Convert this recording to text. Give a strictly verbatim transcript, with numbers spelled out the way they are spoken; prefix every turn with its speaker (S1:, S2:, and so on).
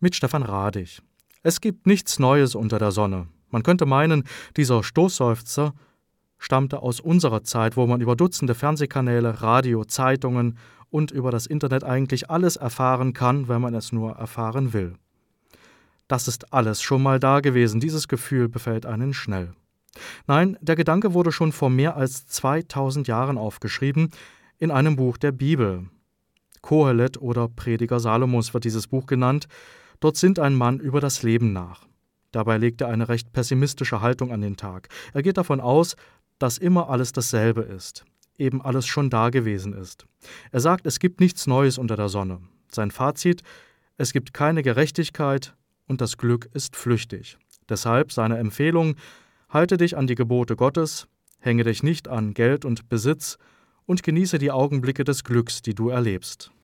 S1: mit Stefan Radig. Es gibt nichts Neues unter der Sonne. Man könnte meinen, dieser Stoßseufzer stammte aus unserer Zeit, wo man über Dutzende Fernsehkanäle, Radio, Zeitungen und über das Internet eigentlich alles erfahren kann, wenn man es nur erfahren will. Das ist alles schon mal da gewesen, dieses Gefühl befällt einen schnell. Nein, der Gedanke wurde schon vor mehr als zweitausend Jahren aufgeschrieben, in einem Buch der Bibel. Kohelet oder Prediger Salomos wird dieses Buch genannt. Dort sinnt ein Mann über das Leben nach. Dabei legt er eine recht pessimistische Haltung an den Tag. Er geht davon aus, dass immer alles dasselbe ist, eben alles schon da gewesen ist. Er sagt, es gibt nichts Neues unter der Sonne. Sein Fazit: Es gibt keine Gerechtigkeit und das Glück ist flüchtig. Deshalb seine Empfehlung: Halte dich an die Gebote Gottes, hänge dich nicht an Geld und Besitz und genieße die Augenblicke des Glücks, die du erlebst.